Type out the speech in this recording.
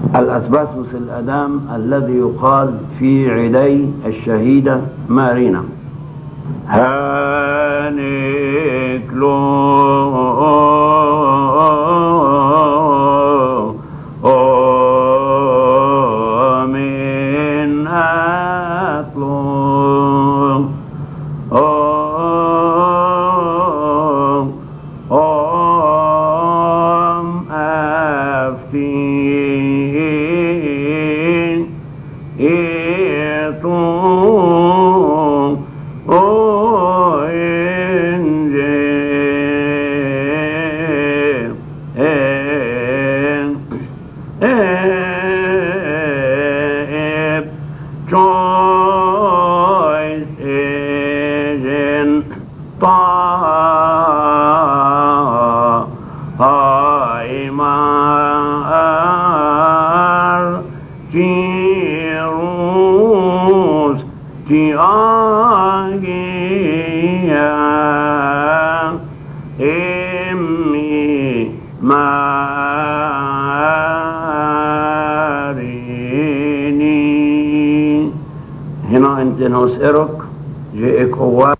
الأسباسوس الأدام الذي يقال في عيدي الشهيدة مارينا. هانيكلو من أكلو أفتين choice is in Taimar Kirus Tiagia Emmi Marini. هنا انت نوسئرك جئك